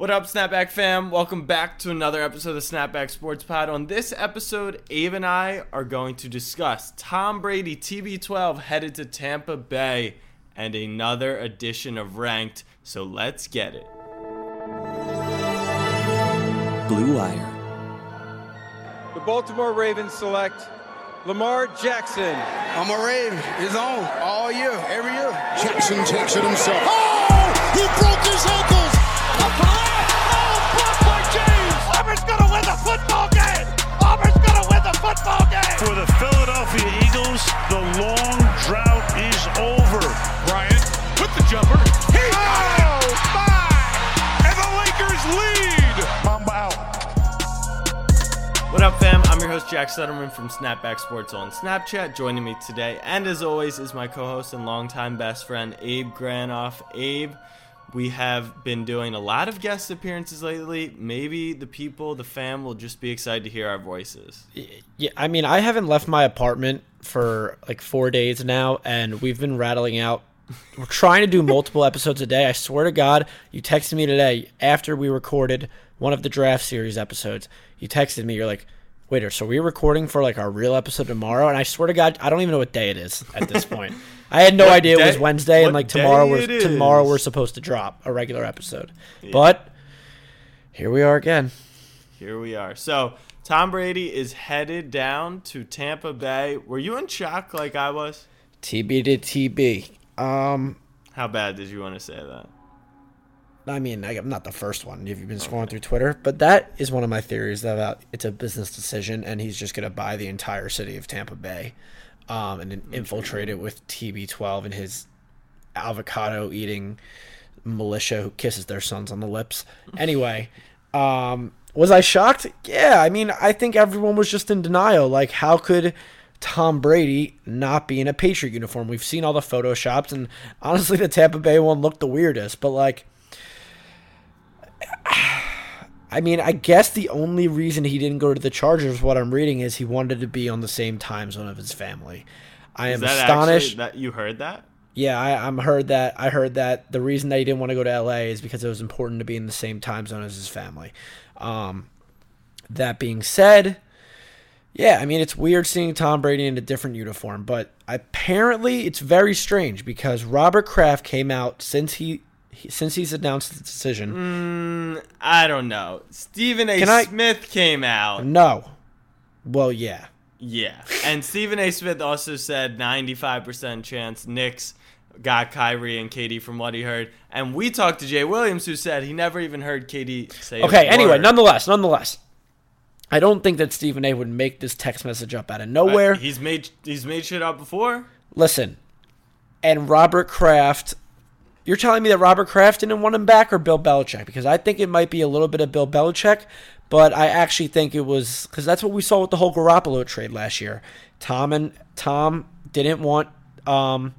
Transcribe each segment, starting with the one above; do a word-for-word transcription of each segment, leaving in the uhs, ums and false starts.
What up, Snapback fam? Welcome back to another episode of Snapback Sports Pod. On this episode, Abe and I are going to discuss Tom Brady T B twelve headed to Tampa Bay and another edition of Ranked. So let's get it. Blue Wire. The Baltimore Ravens select Lamar Jackson. I'm a Raven. It's on all year, every year. Jackson takes it himself. Oh! He broke his ankles! Auburn's gonna win the football game! Auburn's gonna win the football game! For the Philadelphia Eagles, the long drought is over. Bryant with the jumper. He got it! My! And the Lakers lead! Mamba out. What up, fam? I'm your host, Jack Sutterman from Snapback Sports on Snapchat. Joining me today, and as always, is my co-host and longtime best friend, Abe Granoff. Abe, we have been doing a lot of guest appearances lately. Maybe the people, the fam, will just be excited to hear our voices. Yeah, I mean, I haven't left my apartment for like four days now, and we've been rattling out. We're trying to do multiple episodes a day. I swear to God, you texted me today after we recorded one of the draft series episodes. You texted me, you're like, wait, so we're recording for like our real episode tomorrow? And I swear to God, I don't even know what day it is at this point. I had no What idea day- it was Wednesday, what and like tomorrow day we're it tomorrow is. we're supposed to drop a regular episode. But here we are again. Here we are. So, Tom Brady is headed down to Tampa Bay. Were you in shock like I was? T B to T B. Um, How bad did you want to say that? I mean, I'm not the first one if you've been scrolling through Twitter, but that is one of my theories about it's a business decision, and he's just going to buy the entire city of Tampa Bay um, and then infiltrate it with T B twelve and his avocado-eating militia who kisses their sons on the lips. Anyway, um, was I shocked? Yeah, I mean, I think everyone was just in denial. Like, how could Tom Brady not be in a Patriot uniform? We've seen all the photoshops, and honestly, the Tampa Bay one looked the weirdest, but like, I mean, I guess the only reason he didn't go to the Chargers, what I'm reading, is he wanted to be on the same time zone of his family. I Is am that astonished. actually, that you heard that? Yeah, I, I'm heard that. I heard that the reason that he didn't want to go to L A is because it was important to be in the same time zone as his family. Um, that being said, yeah, I mean, it's weird seeing Tom Brady in a different uniform, but apparently it's very strange because Robert Kraft came out since he. He, since he's announced the decision. Mm, I don't know. Stephen A. Can I- Smith came out. No. Well, yeah. Yeah. And Stephen A. Smith also said ninety-five percent chance Knicks got Kyrie and K D from what he heard. And we talked to Jay Williams, who said he never even heard K D say a Okay, anyway, word. nonetheless, nonetheless. I don't think that Stephen A. would make this text message up out of nowhere. Uh, he's made he's made shit up before. Listen, and Robert Kraft... You're telling me that Robert Kraft didn't want him back or Bill Belichick? Because I think it might be a little bit of Bill Belichick, but I actually think it was because that's what we saw with the whole Garoppolo trade last year. Tom and Tom didn't want um,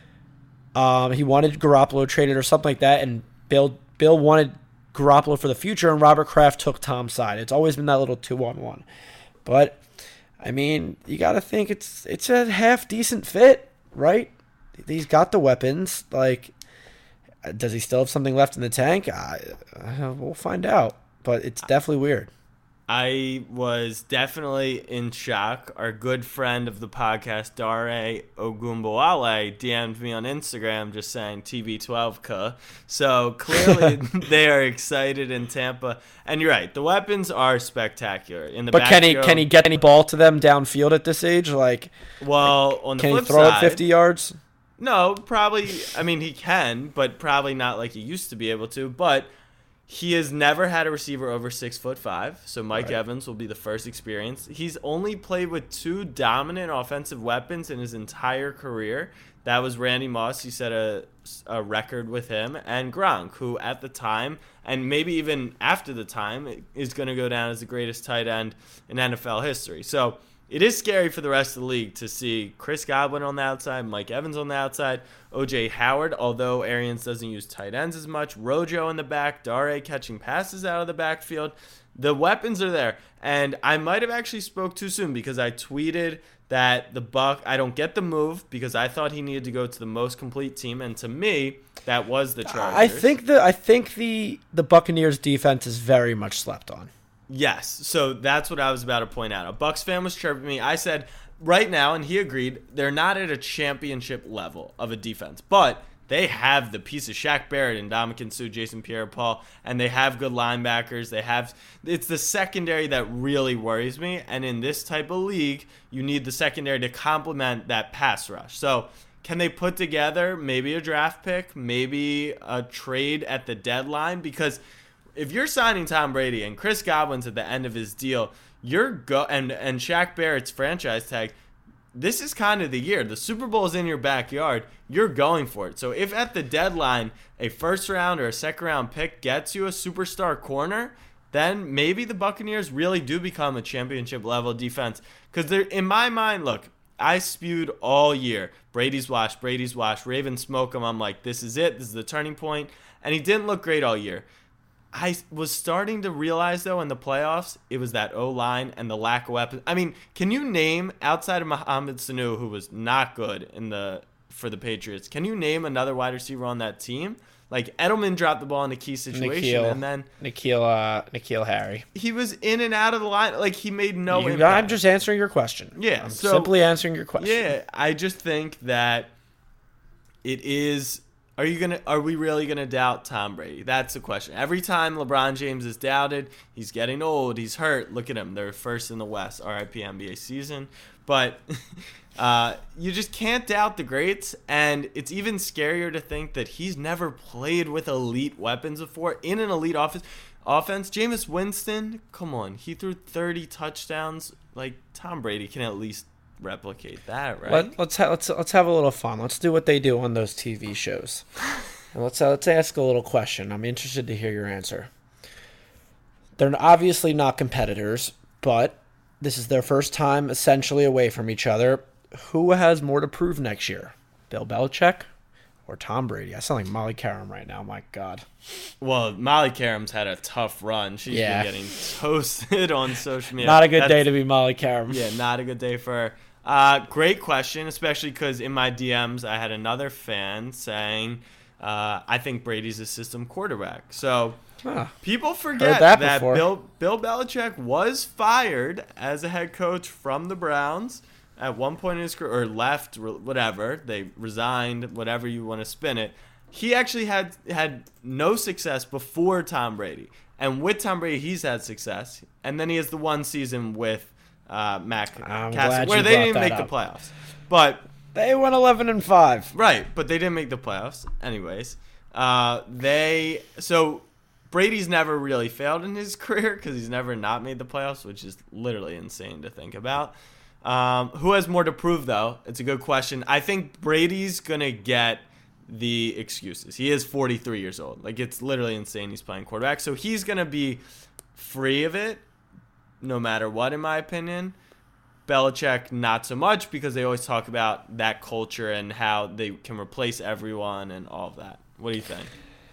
um, he wanted Garoppolo traded or something like that, and Bill Bill wanted Garoppolo for the future, and Robert Kraft took Tom's side. It's always been that little two on one. But I mean, you got to think it's it's a half decent fit, right? He's got the weapons, like. Does he still have something left in the tank? I, uh, we'll find out, but it's definitely weird. I was definitely in shock. Our good friend of the podcast, Dare Ogunbowale, D M'd me on Instagram just saying T B twelve ka. So clearly they are excited in Tampa. And you're right, the weapons are spectacular. In the But can he backfield- can he get any ball to them downfield at this age? Like, Well, on the can he flip throw side, it fifty yards? No, probably. I mean, he can, but probably not like he used to be able to. But he has never had a receiver over six foot five. So Mike Right. Evans will be the first experience. He's only played with two dominant offensive weapons in his entire career. That was Randy Moss. He set a, a record with him, and Gronk, who at the time, and maybe even after the time, is going to go down as the greatest tight end in N F L history. So it is scary for the rest of the league to see Chris Godwin on the outside, Mike Evans on the outside, O J Howard, although Arians doesn't use tight ends as much, Rojo in the back, Dare catching passes out of the backfield. The weapons are there. And I might have actually spoke too soon because I tweeted that the Buck, I don't get the move because I thought he needed to go to the most complete team, and to me, that was the Chargers. I think the I think the the Buccaneers defense is very much slept on. Yes, so that's what I was about to point out. A Bucs fan was chirping me. I said right now, and he agreed, they're not at a championship level of a defense, but they have the piece of Shaq Barrett and Ndamukong Suh, Jason Pierre-Paul, and they have good linebackers. They have it's the secondary that really worries me, and in this type of league, you need the secondary to complement that pass rush. So can they put together maybe a draft pick, maybe a trade at the deadline? Because if you're signing Tom Brady and Chris Godwin's at the end of his deal, you're go and and Shaq Barrett's franchise tag, this is kind of the year. The Super Bowl is in your backyard. You're going for it. So if at the deadline a first round or a second round pick gets you a superstar corner, then maybe the Buccaneers really do become a championship level defense. Because they're in my mind, look, I spewed all year. Brady's washed, Brady's washed. Ravens smoke him. I'm like, this is it. This is the turning point. And he didn't look great all year. I was starting to realize, though, in the playoffs, it was that O-line and the lack of weapons. I mean, can you name, outside of Mohamed Sanu, who was not good in the for the Patriots, can you name another wide receiver on that team? Like, Edelman dropped the ball in a key situation, N'Keal, and then N'Keal, uh, N'Keal Harry. He was in and out of the line. Like, he made no you, impact. I'm just answering your question. Yeah. I'm so, simply answering your question. Yeah, I just think that it is... Are you gonna? Are we really gonna doubt Tom Brady? That's the question. Every time LeBron James is doubted, he's getting old. He's hurt. Look at him. They're first in the West. R I P N B A season. But uh, you just can't doubt the greats. And it's even scarier to think that he's never played with elite weapons before in an elite offense. Offense. Jameis Winston. Come on. He threw thirty touchdowns. Like, Tom Brady can at least replicate that, right? Let, let's ha- let's let's have a little fun. Let's do what they do on those T V shows. And let's uh, let's ask a little question. I'm interested to hear your answer. They're obviously not competitors, but this is their first time essentially away from each other. Who has more to prove next year, Bill Belichick or Tom Brady? I sound like Molly Karam right now. My God. Well, Molly Karam's had a tough run. She's Yeah. been getting toasted on social media. Not a good That's, day to be Molly Karam. Yeah, not a good day for her. Uh, great question, especially because in my D Ms I had another fan saying, uh, I think Brady's a system quarterback. So Huh. people forget that that, before. Bill Bill Belichick was fired as a head coach from the Browns at one point in his career, or left, whatever. They resigned, whatever you want to spin it. He actually had had no success before Tom Brady. And with Tom Brady, he's had success. And then he has the one season with uh, Mac I'm Castle, glad where you they brought didn't that make up. the playoffs. But They went eleven and five. right, but they didn't make the playoffs anyways. Uh, they so Brady's never really failed in his career because he's never not made the playoffs, which is literally insane to think about. Um, who has more to prove, though? It's a good question. I think Brady's going to get the excuses. He is forty-three years old. Like, it's literally insane he's playing quarterback. So he's going to be free of it no matter what, in my opinion. Belichick, not so much, because they always talk about that culture and how they can replace everyone and all of that. What do you think?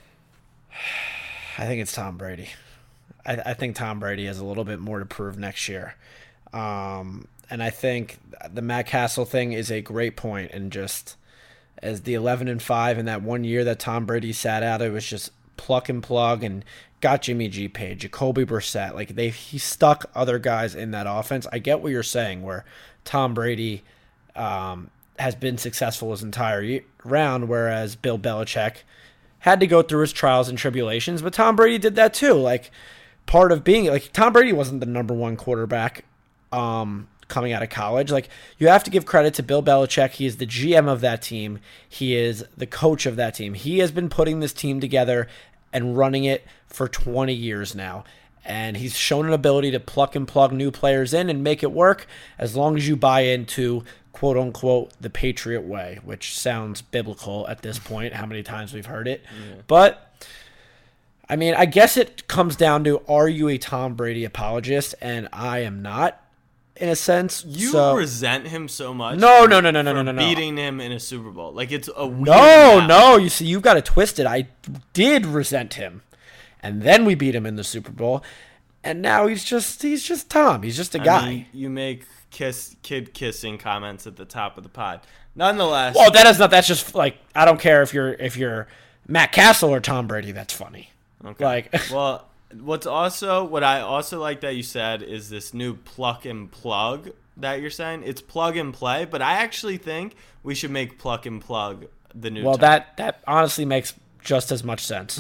I think it's Tom Brady. I, I think Tom Brady has a little bit more to prove next year. Um, and I think the Matt Castle thing is a great point. And just as the eleven and five in that one year that Tom Brady sat out, it was just pluck and plug and got Jimmy G Page, Jacoby Brissett. Like they, he stuck other guys in that offense. I get what you're saying, where Tom Brady um, has been successful his entire year, round, whereas Bill Belichick had to go through his trials and tribulations. But Tom Brady did that too. Like part of being like Tom Brady wasn't the number one quarterback um, coming out of college. Like you have to give credit to Bill Belichick. He is the G M of that team. He is the coach of that team. He has been putting this team together and running it for twenty years now. And he's shown an ability to pluck and plug new players in and make it work as long as you buy into, quote unquote, the Patriot way, which sounds biblical at this point, how many times we've heard it. Yeah. But, I mean, I guess it comes down to, are you a Tom Brady apologist? And I am not, in a sense. You so, resent him so much. No, no, no, no, no, for no, no. beating him in a Super Bowl. Like, it's a weird No, amount. no. You see, you've got it twisted. I did resent him. And then we beat him in the Super Bowl. And now he's just he's just Tom. He's just a guy. I mean, you make kiss kid kissing comments at the top of the pod. Nonetheless, Well, that is not. That's just like I don't care if you're if you're Matt Castle or Tom Brady. That's funny. okay. Like, well, what's also what I also like that you said is this new pluck and plug that you're saying. It's plug and play, but I actually think we should make pluck and plug the new. well, term. that that honestly makes just as much sense.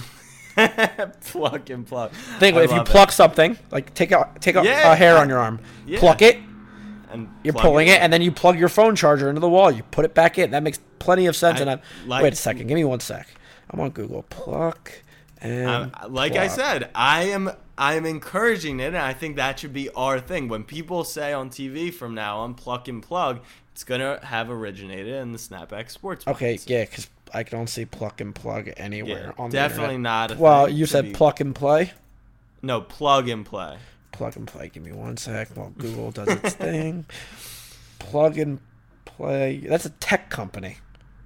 Plug and plug. Think I if you love pluck something, like take out take out Yeah, a hair I- on your arm, yeah. pluck it. And You're plug pulling it, and then you plug your phone charger into the wall. You put it back in. That makes plenty of sense. I and I, like- wait a second. Give me one sec. I'm on Google. Pluck and Um, like I pluck. said, I am I am encouraging it, and I think that should be our thing. When people say on T V from now on, pluck and plug, it's gonna have originated in the Snapback Sports. Okay, Magazine. yeah, because I don't see pluck and plug anywhere Yeah, on definitely the not. A Well, thing you to said be- pluck and play. No, plug and play. Plug and play. Give me one sec while Google does its thing. Plug and play. That's a tech company.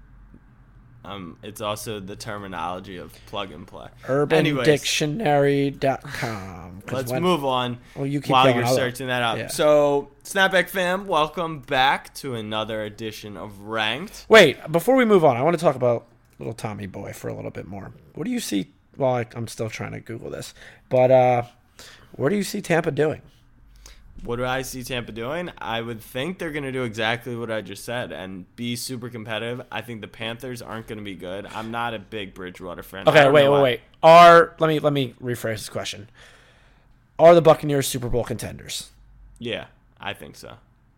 Um, it's also the terminology of plug and play. urban Anyways, dictionary dot com. let's move on Well, you keep while going. you're I'll- searching that up. yeah. So, Snapback fam, welcome back to another edition of Ranked. Wait, before we move on, I want to talk about little Tommy Boy for a little bit more. What do you see? Well, I, I'm still trying to Google this, but uh, what do you see Tampa doing? What do I see Tampa doing? I would think they're going to do exactly what I just said and be super competitive. I think the Panthers aren't going to be good. I'm not a big Bridgewater fan. I Okay, don't wait, know wait, why. wait. Are let me let me rephrase this question. Are the Buccaneers Super Bowl contenders? Yeah, I think so.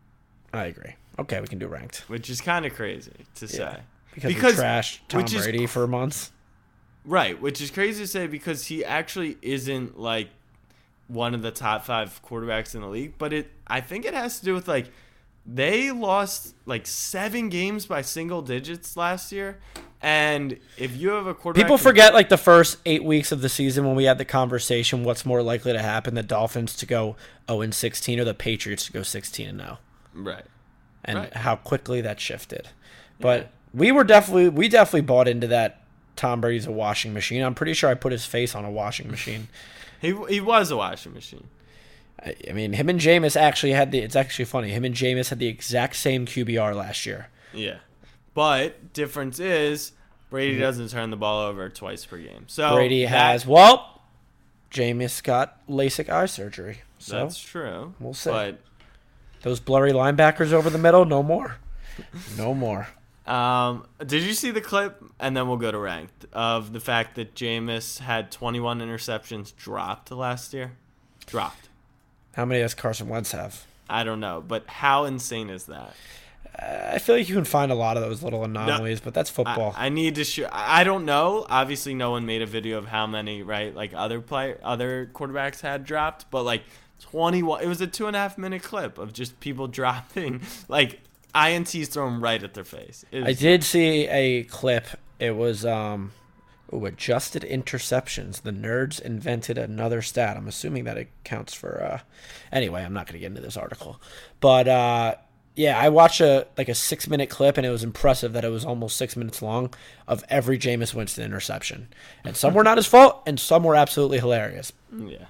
I agree. Okay, we can do ranked. Which is kind of crazy to say. Because, Because- we trashed Tom which is Brady for months. Right, which is crazy to say because he actually isn't like one of the top five quarterbacks in the league, but it I think it has to do with like they lost like seven games by single digits last year, and if you have a quarterback, People who- forget like the first eight weeks of the season when we had the conversation. What's more likely to happen: the Dolphins to go zero and sixteen, or the Patriots to go sixteen and zero, right? and Right. how quickly that shifted. But we were definitely we definitely bought into that. Tom Brady's a washing machine. I'm pretty sure I put his face on a washing machine. He he was a washing machine. I, I mean, him and Jameis actually had the. It's actually funny. Him and Jameis had the exact same Q B R last year. Yeah, but difference is Brady doesn't turn the ball over twice per game. So Brady that- has. Well, Jameis got LASIK eye surgery. So That's true. we'll see. But those blurry linebackers over the middle, no more. No more. Um, did you see the clip? And then we'll go to ranked of the fact that Jameis had twenty-one interceptions dropped last year. Dropped. How many does Carson Wentz have? I don't know, but how insane is that? I feel like you can find a lot of those little anomalies, but that's football. I, I need to show. I don't know. Obviously, no one made a video of how many right like other play other quarterbacks had dropped, but like twenty-one. It was a two and a half minute clip of just people dropping like I N Ts thrown right at their face. It I was- did see a clip. It was um, ooh, adjusted interceptions. The nerds invented another stat. I'm assuming that it counts for. Uh, anyway, I'm not going to get into this article, but uh, yeah, I watched a like a six minute clip, and it was impressive that it was almost six minutes long of every Jameis Winston interception, and some were not his fault, and some were absolutely hilarious. Yeah.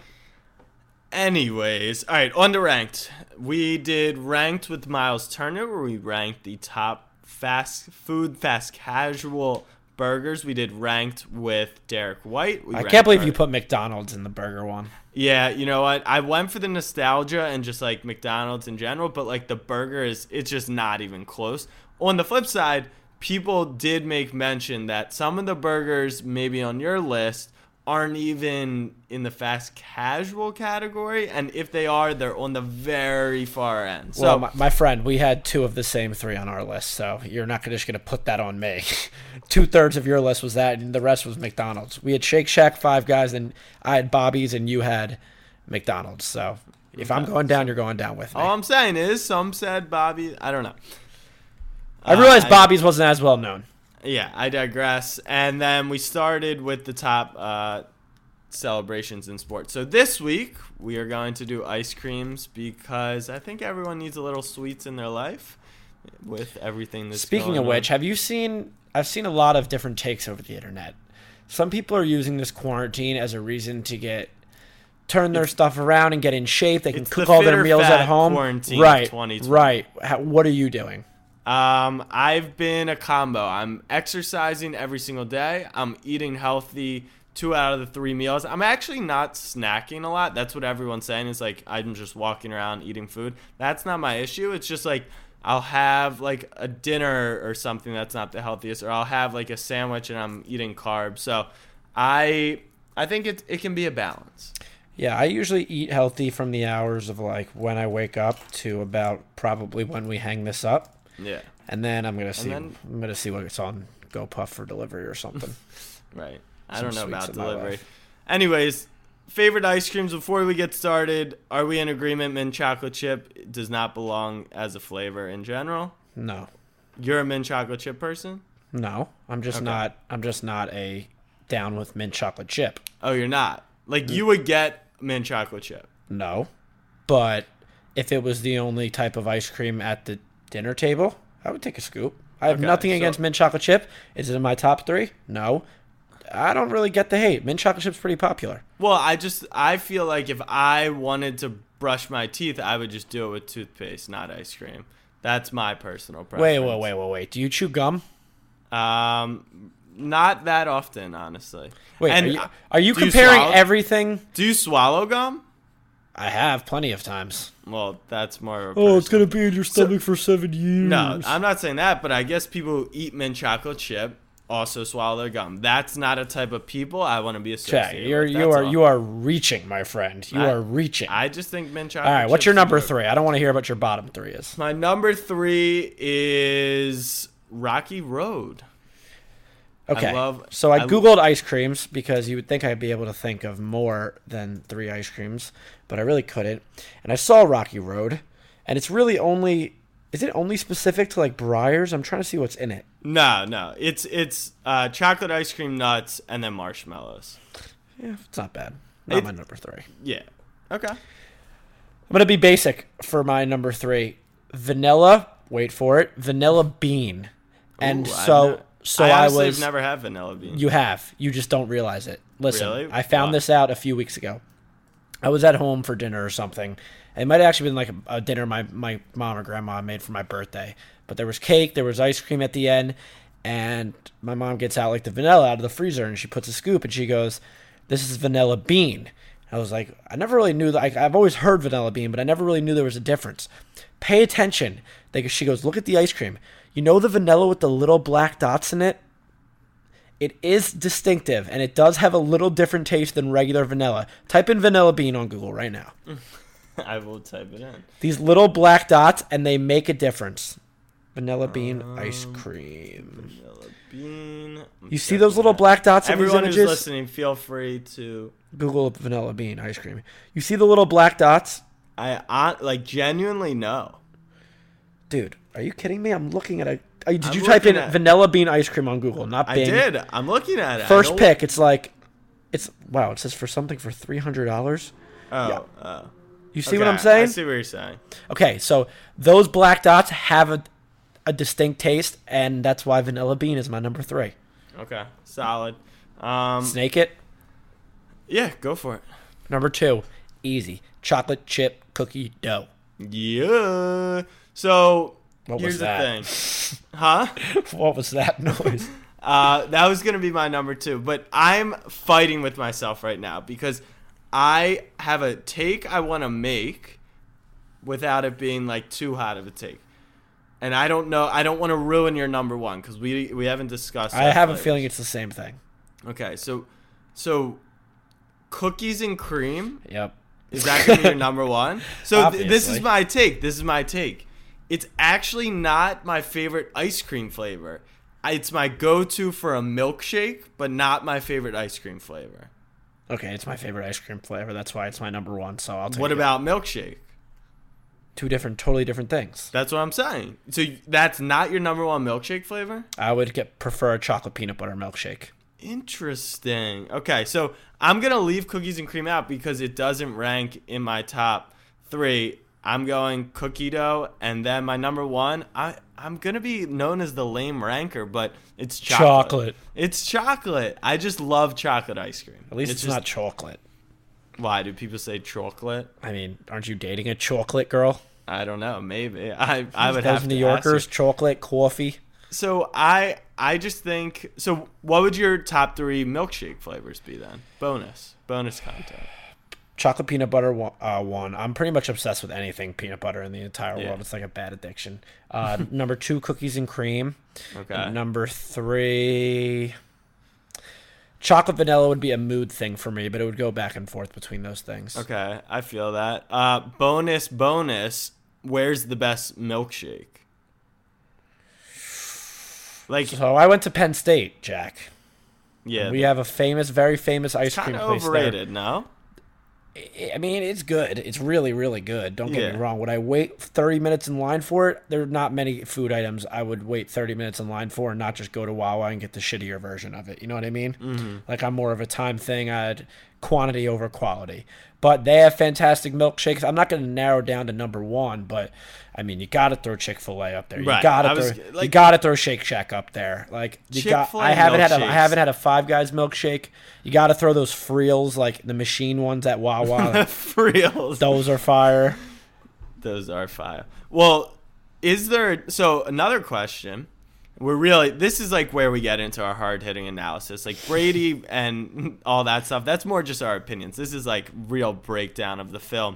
Anyways, all right, on to ranked. We did ranked with Miles Turner, where we ranked the top fast food, fast casual burgers. We did ranked with Derek White. We I ranked can't believe our- you put McDonald's in the burger one. Yeah, you know what? I went for the nostalgia and just like McDonald's in general, but like the burger is, it's just not even close. On the flip side, people did make mention that some of the burgers maybe on your list aren't even in the fast casual category, and if they are, they're on the very far end. So Well, my, my friend, we had two of the same three on our list, so you're not just going to put that on me. Two thirds of your list was that, and the rest was McDonald's. We had Shake Shack, Five Guys, and I had Bobby's, and you had McDonald's. So if I'm going down, you're going down with me. all I'm saying is some said Bobby. I don't know. I realized uh, I- Bobby's wasn't as well known. Yeah, I digress. And then we started with the top uh, celebrations in sports. So this week, we are going to do ice creams because I think everyone needs a little sweets in their life with everything that's Speaking going of which, on. have you seen? I've seen a lot of different takes over the internet. Some people are using this quarantine as a reason to get turn their stuff around and get in shape. They can It's cook the all their fitter meals fat at home. quarantine Right, twenty twenty. right. How, what are you doing? Um, I've been a combo. I'm exercising every single day. I'm eating healthy two out of the three meals. I'm actually not snacking a lot. That's what everyone's saying. Is like I'm just walking around eating food. That's not my issue. It's just like I'll have like a dinner or something that's not the healthiest, or I'll have like a sandwich and I'm eating carbs. So I I think it it can be a balance. Yeah, I usually eat healthy from the hours of like when I wake up to about probably when we hang this up. Yeah. And then I'm gonna see. then- I'm gonna see what's on GoPuff for delivery or something. Right. I Some don't know sweets about in my delivery. life. Anyways, favorite ice creams. Before we get started, are we in agreement? Mint chocolate chip does not belong as a flavor in general. No, You're a mint chocolate chip person? no, I'm just Okay. not. I'm just not a down with mint chocolate chip. Oh, you're not. Like you would get mint chocolate chip. No, but if it was the only type of ice cream at the dinner table, I would take a scoop. I have Okay, nothing so- against mint chocolate chip. Is it in my top three? No. I don't really get the hate. Mint chocolate chip's pretty popular. Well, I just I feel like if I wanted to brush my teeth, I would just do it with toothpaste, not ice cream. That's my personal preference. Wait, wait, wait, wait, wait. Do you chew gum? Um, not that often, honestly. Wait, And are you, are you do comparing swallow- everything? Do you swallow gum? I have plenty of times. Well, that's more of a personal- be in your stomach for seven years. No, I'm not saying that, but I guess people who eat mint chocolate chip also swallow their gum. That's not a type of people I want to be associated Check. You're with. you That's are all. you are reaching, my friend. You I- are reaching. I just think mint chocolate. All right, what's chips your is number good. three? I don't want to hear what your bottom three is. My number three is Rocky Road. Okay. love- so I, I- googled ice creams because you would think I'd be able to think of more than three ice creams, but I really couldn't. And I saw Rocky Road, and it's really only is it only specific to like Breyers? I'm trying to see what's in it. No, no, it's it's uh, chocolate ice cream, nuts, and then marshmallows. Yeah, it's not bad. Not It- my number three. Yeah. Okay. I'm gonna be basic for my number three. Vanilla. Wait for it. Vanilla bean. And Ooh, I've so ne- so I, I, honestly was. have never had vanilla bean. You have. You just don't realize it. Listen, Really? I found Why? this out a few weeks ago. I was at home for dinner or something. It might have actually been like a, a dinner my, my mom or grandma made for my birthday. But there was cake, there was ice cream at the end, and my mom gets out like the vanilla out of the freezer and she puts a scoop and she goes, "This is vanilla bean." I was like, I never really knew that. Like, I've always heard vanilla bean, but I never really knew there was a difference. Pay attention. They, she goes, "Look at the ice cream. You know the vanilla with the little black dots in it? It is distinctive, and it does have a little different taste than regular vanilla. Type in vanilla bean on Google right now. I will type it in. These little black dots, and they make a difference. Vanilla bean Um, ice cream. Vanilla bean. I'm You see those little checking it. black dots in Everyone these who's images? listening, feel free to. Google vanilla bean ice cream. You see the little black dots? I on, like genuinely no. Dude, are you kidding me? I'm looking at a... uh, Did I'm you type in looking at- vanilla bean ice cream on Google? Not I Bing. did. I'm looking at it. I First don't- pick, it's like... It's Wow, it says for something for three hundred dollars. Oh, Yeah. oh. You see what Okay, I'm saying? I see what you're saying. Okay, so those black dots have a, a distinct taste, and that's why vanilla bean is my number three. Okay, solid. Um, Snake it. yeah, go for it. Number two, easy. Chocolate chip cookie dough. Yeah. So What was here's the that? thing, huh? What was that noise? Uh, that was gonna be my number two, but I'm fighting with myself right now because I have a take I want to make without it being like too hot of a take, and I don't know. I don't want to ruin your number one because we we haven't discussed. I our have a flavors. feeling it's the same thing. Okay, so so cookies and cream. Yep. Is that gonna be your number one? So th- this Obviously. is my take. This is my take. It's actually not my favorite ice cream flavor. I- It's my go-to for a milkshake, but not my favorite ice cream flavor. Okay, it's my favorite ice cream flavor. That's why it's my number one. So I'll take What it. about milkshake? Two different, totally different things. That's what I'm saying. So y- that's not your number one milkshake flavor? I would get prefer a chocolate peanut butter milkshake. Interesting. Okay, so I'm going to leave cookies and cream out because it doesn't rank in my top three. I'm going cookie dough, and then my number one, I, I'm going to be known as the lame ranker, but it's chocolate. Chocolate. It's chocolate. I just love chocolate ice cream. At least it's, just, not chocolate. Why do people say chocolate? I mean, aren't you dating a chocolate girl? I don't know. Maybe I. I would Those have New to Yorkers, ask chocolate, coffee. So I I just think so. What would your top three milkshake flavors be then? Bonus bonus content. Chocolate peanut butter one, uh, one. I'm pretty much obsessed with anything peanut butter in the entire Yeah. world. It's like a bad addiction. Uh, number two, cookies and cream. Okay. Number three, chocolate vanilla would be a mood thing for me, but it would go back and forth between those things. Okay, I feel that. Uh, bonus bonus. Where's the best milkshake? Like So I went to Penn State, Jack. yeah, We have a famous, very famous ice cream kind of place overrated. No. there. I mean, it's good. It's really, really good. Don't get Yeah. me wrong. Would I wait thirty minutes in line for it? There are not many food items I would wait thirty minutes in line for and not just go to Wawa and get the shittier version of it. You know what I mean? Mm-hmm. Like, I'm more of a time thing. I'd quantity over quality. But they have fantastic milkshakes. I'm not going to narrow down to number one, but I mean, you got to throw Chick-fil-A up there. You Right. got I to was- throw. like- you got to throw Shake Shack up there. Like, you got. Chick-fil-A I haven't had a. I milkshakes. haven't had a Five Guys milkshake. You got to throw those Friels, like the machine ones at Wawa. For reals. Those are fire. Those are fire. Well, is there so another question? We're really this is like where we get into our hard hitting analysis. Like Brady and all that stuff. That's more just our opinions. This is like real breakdown of the film.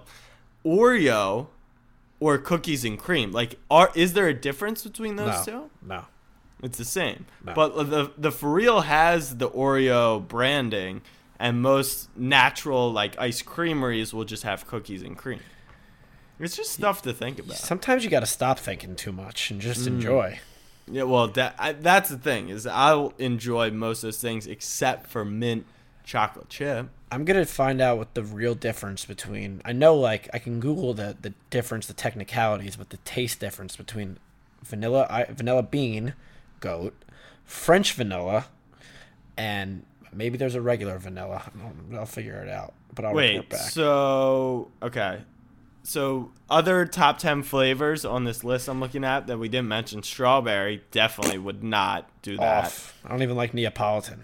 Oreo or cookies and cream. Like are is there a difference between those No, two? no. It's the same. No. But the the for real has the Oreo branding, and most natural like ice creameries will just have cookies and cream. It's just stuff to think about. Sometimes you got to stop thinking too much and just enjoy. Yeah, well, that I, that's the thing is I'll enjoy most of those things except for mint chocolate chip. I'm gonna find out what the real difference between. I know, like, I can Google the the difference, the technicalities, but the taste difference between vanilla, I, vanilla bean, goat, French vanilla, and maybe there's a regular vanilla. I'll, I'll figure it out, but I'll report Wait, back. so okay, so other top ten flavors on this list I'm looking at that we didn't mention, strawberry definitely would not do that. Off. I don't even like Neapolitan.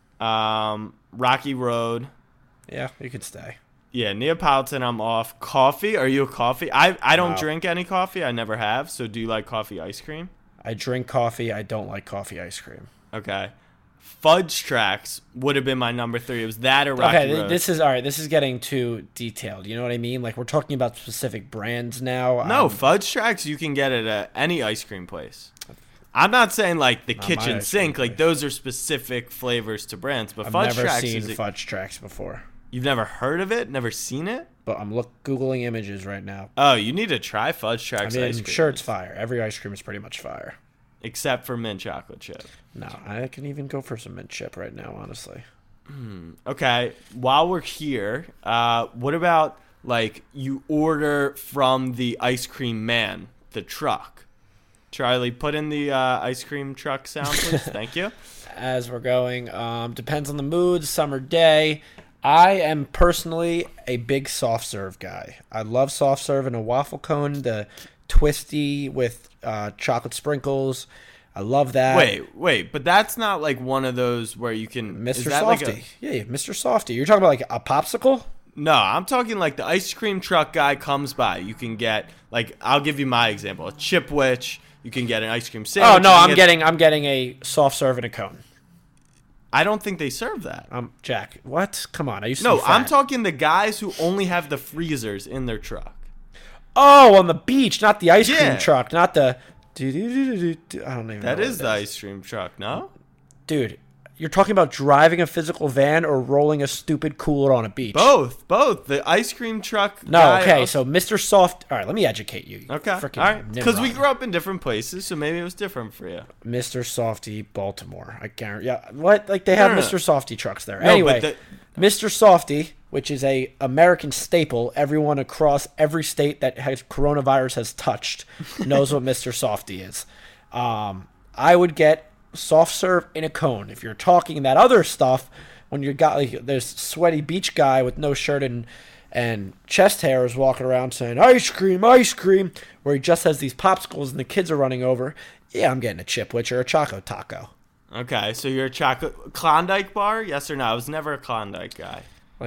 Um, Rocky Road. Yeah, you could stay. Yeah, Neapolitan, I'm off. Coffee, are you a coffee? I, I don't No. drink any coffee. I never have. So do you like coffee ice cream? I drink coffee. I don't like coffee ice cream. Okay. Fudge Tracks would have been my number three. It was that or Rocky Okay, th- Road. this is all right. This is getting too detailed. You know what I mean? Like, we're talking about specific brands now. No, Um, Fudge Tracks you can get it at any ice cream place. I'm not saying like the Not my kitchen ice cream sink. Like place. those are specific flavors to brands. But I've Fudge never Tracks seen is a- Fudge Tracks before, you've never heard of it? Never seen it? but I'm look googling images right now. Oh, you need to try Fudge I Tracks mean, ice I'm cream. sure it's fire. Every ice cream is pretty much fire. Except for mint chocolate chip. No, I can even go for some mint chip right now, honestly. Okay, while we're here, uh, what about like you order from the ice cream man, the truck? Charlie, put in the uh, ice cream truck sound, please. Thank you. As we're going, um, depends on the mood, summer day. I am personally a big soft serve guy. I love soft serve in a waffle cone, the twisty with uh, chocolate sprinkles. I love that. Wait, wait, but that's not like one of those where you can. Mister Is that Softy. like a, Yeah, yeah, Mister Softy. You're talking about like a popsicle? no, I'm talking like the ice cream truck guy comes by. You can get like I'll give you my example: a Chipwich. You can get an ice cream sandwich. Oh you no, can I'm get- getting I'm getting a soft serve in a cone. I don't think they serve that. Um, Jack, what? Come on, I used to No, be I'm fat. talking the guys who only have the freezers in their truck. Oh, on the beach, not the ice Yeah. cream truck, not the. do-do-do-do-do-do. I don't even. That know is what the it ice cream truck, no? Dude, you're talking about driving a physical van or rolling a stupid cooler on a beach? Both, both. The ice cream truck. No, guy okay, also- so Mister Soft. All right, let me educate you. you okay, frickin' all right. Because we Nimrod. grew up in different places, so maybe it was different for you. Mister Softy, Baltimore. I guarantee. Yeah, what? Like they have No, no, no. Mister Softy trucks there. No, but anyway, the- Mister Softy, which is a American staple, everyone across every state that has coronavirus has touched knows what Mister Softy is. Um, I would get soft serve in a cone. If you're talking that other stuff, when you got like this sweaty beach guy with no shirt and and chest hairs walking around saying ice cream, ice cream, where he just has these popsicles and the kids are running over. Yeah, I'm getting a Chipwich or a Choco Taco. Okay, so you're a chocolate Klondike bar? Yes or no? I was never a Klondike guy. Like,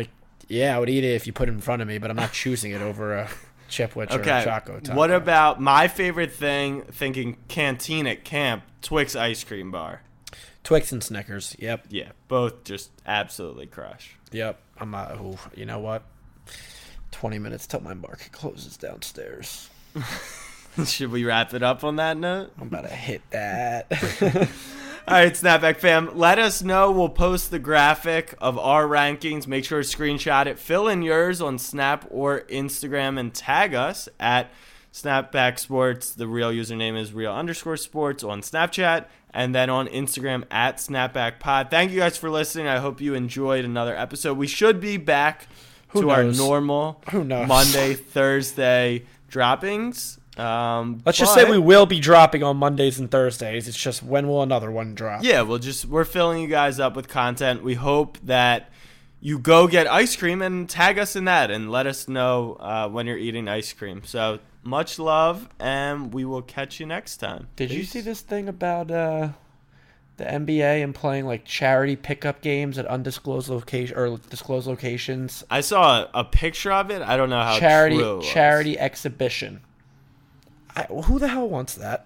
Yeah, I would eat it if you put it in front of me, but I'm not choosing it over a Chipwich or Okay. a Choco Taco. What about my favorite thing? Thinking canteen at camp, Twix ice cream bar. Twix and Snickers? Yep. Yeah, both just absolutely crush. Yep. I'm not. Ooh, you know what? twenty minutes till my market closes downstairs. Should we wrap it up on that note? I'm about to hit that. All right, Snapback fam, let us know. We'll post the graphic of our rankings. Make sure to screenshot it. Fill in yours on Snap or Instagram and tag us at Snapback Sports. The real username is real underscore sports on Snapchat. And then on Instagram at Snapback Pod. Thank you guys for listening. I hope you enjoyed another episode. We should be back Who to knows? our normal Who knows? Monday, Thursday droppings. Um, Let's just say but- we will be dropping on Mondays and Thursdays. It's just when will another one drop? Yeah, we'll just we're filling you guys up with content. We hope that you go get ice cream and tag us in that and let us know uh, when you're eating ice cream. So much love, and we will catch you next time. Did you Peace. see this thing about uh, the N B A and playing like charity pickup games at undisclosed location or disclosed locations? I saw a, a picture of it. I don't know how charity true it was. charity exhibition. I, who the hell wants that?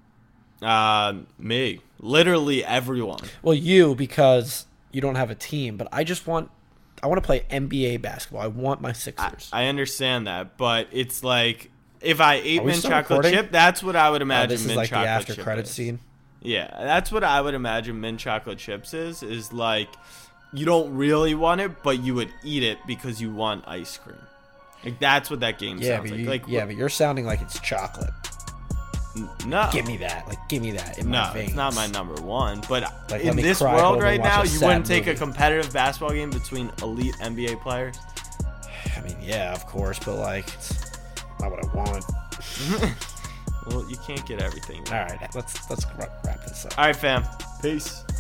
Uh, me, literally everyone. Well, you because you don't have a team, but I just want I want to play N B A basketball. I want my I, Sixers. I understand that, but it's like if I ate Are we mint still chocolate recording? chip, that's what I would Oh, imagine. this is mint like the chocolate after chip credit is. scene. Yeah, that's what I would imagine mint chocolate chips is, is like you don't really want it, but you would eat it because you want ice cream. Like that's what that game Yeah, sounds but like. you, Like yeah, but you're sounding like it's chocolate. n- no. Give me that. Like, give me that in No, my veins. it's not my number one. But Like, in let me this cry world over right and watch now, a you sad wouldn't take a movie. competitive basketball game between elite N B A players. I mean, yeah, of course, but like, it's not what I want. Well, you can't get everything. All right, let's let's wrap this up. All right, fam. Peace.